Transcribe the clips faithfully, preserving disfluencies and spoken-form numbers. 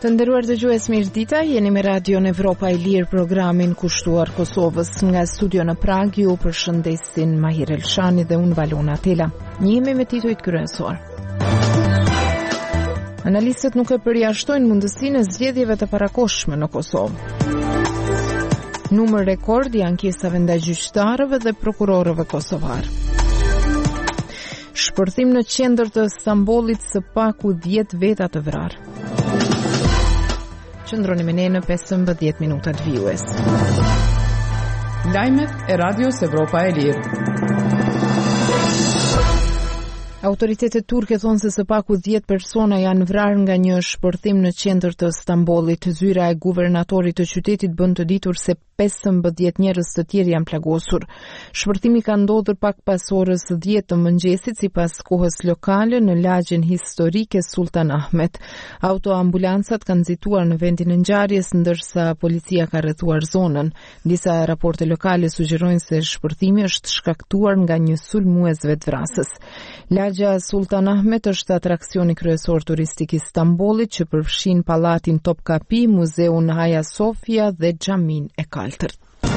Të nderuar dëgjues, mirëdita, jeni me Radion Evropa e Lirë, programin kushtuar Kosovës. Nga studio në Prag ju përshëndesin Mahir Elshani dhe unë Valona Tela. Njihemi me titujt kryesor. Analistët nuk e përjashtojnë mundësinë e zgjedhjeve të parakohshme në Kosovë. Numër rekord i ankesave ndaj gjyqtarëve dhe prokurorëve kosovar. Shpërthim në qendër të Stambollit së paku dhjetë veta të vrarë. Qëndroni me ne në pesëmbëdhjetë minutat vijues. Lajmet e Radios Evropa e Lirë. Autoritetet turke thonë se së paku dhjetë persona janë vrarë nga një shpërthim në qendër të Stambollit. Zyra e guvernatorit të qytetit bën të ditur se pesëmbëdhjetë njerëz të tjerë janë plagosur. Shpërthimi ka ndodhur pak pas orës dhjetë të mëngjesit sipas kohës lokale në lagjen historike Sultan Ahmet. Autoambulancat kanë nxituar në vendin e ngjarjes ndërsa policia ka rrethuar zonën. Disa raporte lokale sugjerojnë se shpërthimi është shkaktuar nga një sulmues vetvrasës. Lagja Sultan Ahmet është atraksioni kryesor turistik i Stambollit që përfshin pallatin Topkapi, muzeun Hagia Sophia dhe xhamin e Kaltërt.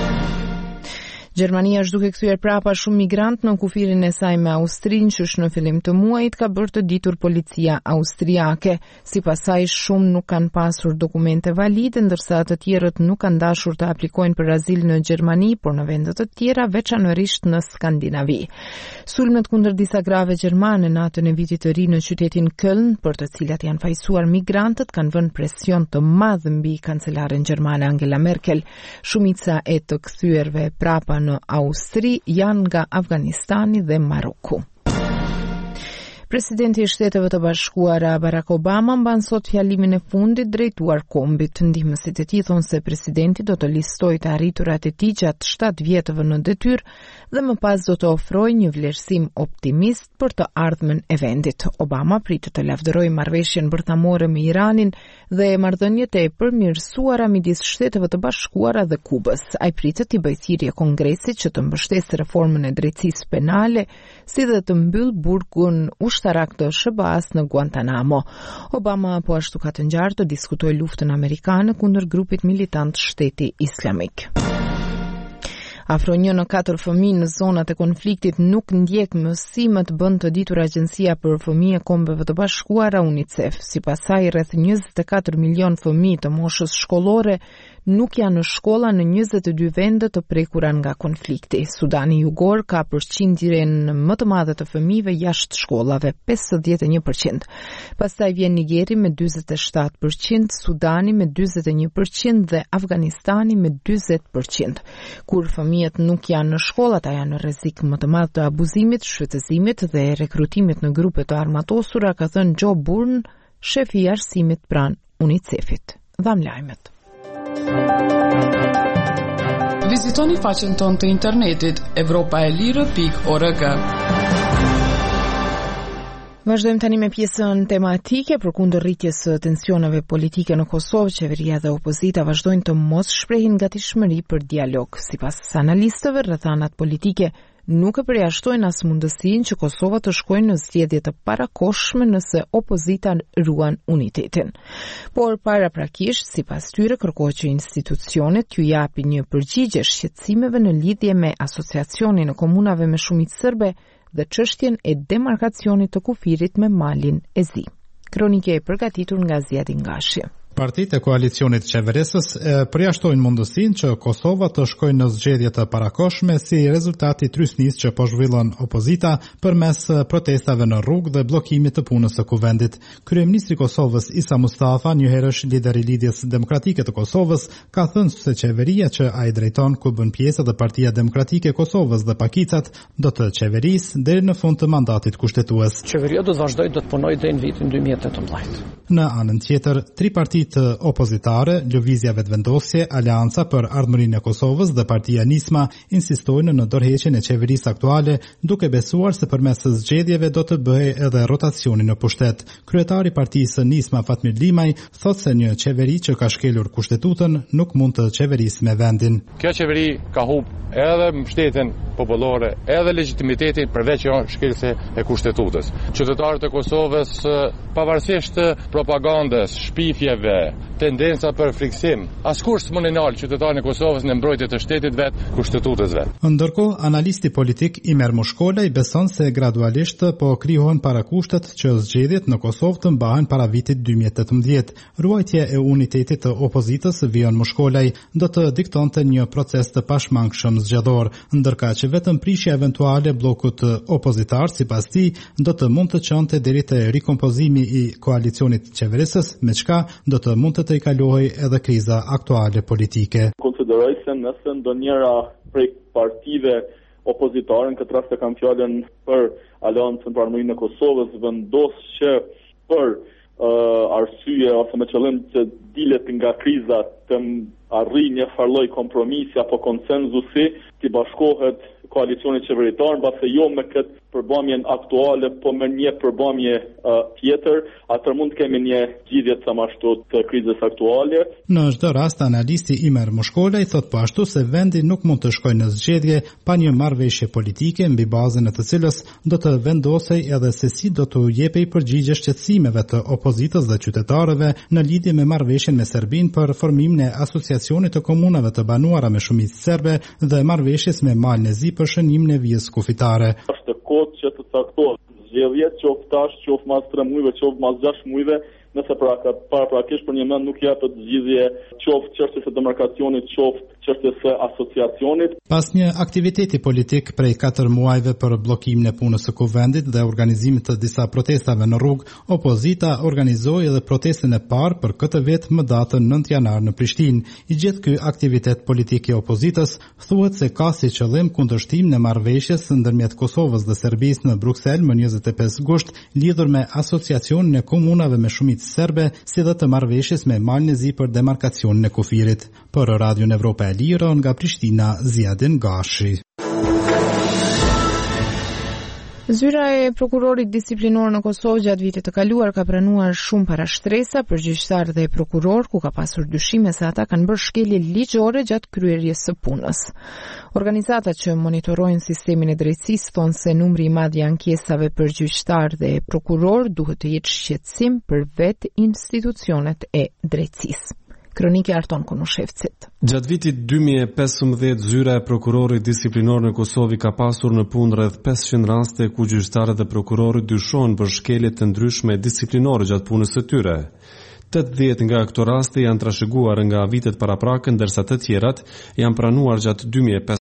Gjermania është duke kthyer prapa shumë migrant në kufirin e saj me Austrinë, që në fillim të muajit ka bërë të ditur policia austriake. Sipas saj, shumë nuk kanë pasur dokumente valide, ndërsa të tjerët nuk kanë dashur të aplikojnë për azil në Gjermani, por në vende të tjera, veçanërisht në Skandinavi. Sulmet kundër disa grave gjermane natën e vitit të ri në qytetin Köln, për të cilat janë fajsuar migrantët, kanë vënë presion të madh mbi kancelaren gjermane Angela Merkel. Shumica e të kthyer prapa në Austri janë nga Afganistani dhe Maroku. Presidenti i Shteteve të Bashkuara Barack Obama mban sot fjalimin e fundit drejtuar kombit. Ndihmësit e tij thonë se presidenti do të listojë të arriturat e tij gjatë shtatë vjetëve në detyrë dhe më pas do të ofrojë një vlerësim optimist për të ardhmen e vendit. Obama pritet të lavdërojë marrëveshjen bërthamore me Iranin dhe marrëdhëniet e përmirësuara midis Shteteve të Bashkuara dhe Kubës. Ai pritet të bëjë thirrje Kongresit që të mbështesë reformën e drejtësisë penale, si dhe të mbyll burgun ushtarak të S B A-s në Guantanamo. Obama po ashtu ka të ngjarë të diskutojë luftën amerikane kundër grupit militant Shteti Islamik. Afro një në katër fëmijë në zonat e konfliktit nuk ndjek mësimet, bën të ditur Agjencia për Fëmijë e Kombeve të Bashkuara UNICEF. Sipas saj, rreth njëzet e katër milion fëmijë të moshës shkollore nuk janë në shkolla në njëzet e dy vende të prekura nga konflikti. Sudani Jugor ka përqindjen më të madhe të fëmijëve jashtë shkollave, pesëdhjetë e një përqind. Pastaj vjen Nigeri me dyzet e shtatë përqind, Sudani me dyzet e një përqind dhe Afganistani me dyzet përqind. Kur fëmijët nuk janë në shkolla, ata janë në rrezik më të madh të abuzimit, shfrytëzimit dhe rekrutimit në grupe të armatosura, ka thënë Joe Burn, shefi i arsimit pranë UNICEF-it. Dham lajmet. Vizitoni faqen tonë të internetit evropa e lirë pikë org. Vazhdojmë tani me pjesën tematike. Përkundër rritjes së tensioneve politike në Kosovë, qeveria dhe opozita vazhdojnë të mos shprehin gatishmëri për dialog. Sipas analistëve, rrethanat politike nuk e përjashtojnë as mundësinë që Kosova të shkojnë në zgjedhje të parakohshme nëse opozita ruan unitetin. Por paraprakisht, sipas tyre, kërkohet që institucionet t'ju japin një përgjigje shqetësimeve në lidhje me asociacionin e komunave me shumicë serbe dhe çështjen e demarkacionit të kufirit me malin e Zi. Kronike e përgatitur nga Ziadi Ngashi. Partitë e koalicionit qeverisës e përjashtojnë mundësinë që Kosova të shkojnë në zgjedhje të parakohshme si rezultati trysnisë që po zhvillon opozita përmes protestave në rrugë dhe bllokimit të punës së kuvendit. Kryeministri i Kosovës Isa Mustafa, njëherësh lider i Lidhjes Demokratike të Kosovës, ka thënë se qeveria që ai drejton, ku bën pjesë edhe Partia Demokratike e Kosovës dhe Pakicat, do të qeverisë deri në fund të mandatit kushtetues. Qeveria do të vazhdojë do të punojë deri në vitin dy mijë e tetëmbëdhjetë. Në anën tjetër, tri partitë opozitare, Lëvizja Vetëvendosje, Aleanca për Ardhmërinë e Kosovës dhe Partia Nisma insistojnë në dorëheqjen e qeverisë aktuale, duke besuar se përmes zgjedhjeve do të bëhej edhe rotacioni në pushtet. Kryetari i Partisë Nisma, Fatmir Limaj, thotë se një qeveri që ka shkelur kushtetutën nuk mund të qeverisë me vendin. Kjo qeveri ka humbur edhe mbështetjen popullore edhe legitimitetin përveç jo shkelse e kushtetutës. Qytetarët e Kosovës, pavarësisht propagandës, shpifjeve, tendenca për friksim, askush s'mund të ndalë qytetarin e Kosovës në mbrojtje të shtetit vet, kushtetutës vet. Ndërkohë, analisti politik Imer Mushkolaj beson se gradualisht po krijohen parakushtet që zgjedhjet në Kosovë të mbahen para vitit dy mijë e tetëmbëdhjetë. Ruajtja e unitetit të opozitës, Vion Mushkolaj, do të diktonte një proces të pashmangshëm zgjedhor, ndërka që vetëm prishja eventuale bllokut opozitar, sipas tij, do të mund të çonte deri te rikompozimi i koalicionit qeverisës, me çka do të mund të të i kalohej edhe kriza aktuale politike. Konsideroj se nëse ndonjëra prej partive opozitare, në këtë rast e kam fjalën për Aleancën për Armërinë e Kosovës, vendos që për uh, arsye ose me qëllim të dilet nga kriza të arrijë një farloj kompromisi apo konsenzusi, të bashkohet koalicioni qeveritar, mbase jo me këtë përbamjen aktuale, po me një përbamje uh, tjetër, atër mund të kemi një zgjidhje të ashtu të krizës aktuale. Në çdo rast, analisti Imer Mushkolaj thot po ashtu se vendi nuk mund të shkojë në zgjedhje pa një marrëveshje politike mbi bazën e të cilës do të vendosej edhe se si do të jepej përgjigje shqetësimeve të opozitës dhe qytetarëve në lidhje me marrëveshjen me Serbinë për formimin e asociacionit të komunave të banuara me shumicë serbe dhe marrëveshjes me Malnezi për shënimin e vijës kufitare. Është kohë që të caktohet zgjedhje, qoftë tash, qoftë mas tre muajve, qoftë mas gjashtë muajve, nëse pra para prakisht për një mend nuk japet zgjidhje qoftë çështjes së demarkacionit, qoftë çështjes së asociacionit. Pas një aktiviteti politik prej katër muajve për bllokimin e punës së kuvendit dhe organizimit të disa protestave në rrugë, opozita organizoi edhe protestën e parë për këtë vit më datën nëntë janar në Prishtinë. I gjithë ky aktivitet politik i opozitës thuhet se ka si qëllim kundërshtim në marrëveshjes ndërmjet Kosovës dhe Serbisë në Bruksel më njëzet e pesë gusht, lidhur me asociacionin e komunave me shumicë serbe, si dhe të marrëveshjes me Malnezi për demarkacionin e kufirit. Për Radion Evropa e Lirë, nga Prishtina, Ziadin Gashi. Zyra e prokurorit disiplinor në Kosovë gjatë vitit të kaluar ka pranuar shumë parashtresa për gjyqtar dhe prokuror, ku ka pasur dyshime se ata kanë bërë shkelje ligjore gjatë kryerjes së punës. Organizatat që monitorojnë sistemin e drejtësisë thonë se numri i madh i ankesave për gjyqtar dhe prokuror duhet të jetë shqetësim për vetë institucionet e drejtësisë. Kroniki Arton Konushevcit. Gjatë vitit dy mijë e pesëmbëdhjetë, zyra e prokurorit disiplinor në Kosovë ka pasur në punë rreth pesëqind raste ku gjyqtarët dhe prokurorët dyshohen për shkelje të ndryshme disiplinore gjatë punës së tyre. tetëdhjetë nga këto raste janë trashëguar nga vitet paraprakë, ndërsa të tjerat janë pranuar gjatë dy mijë e pesëmbëdhjetë.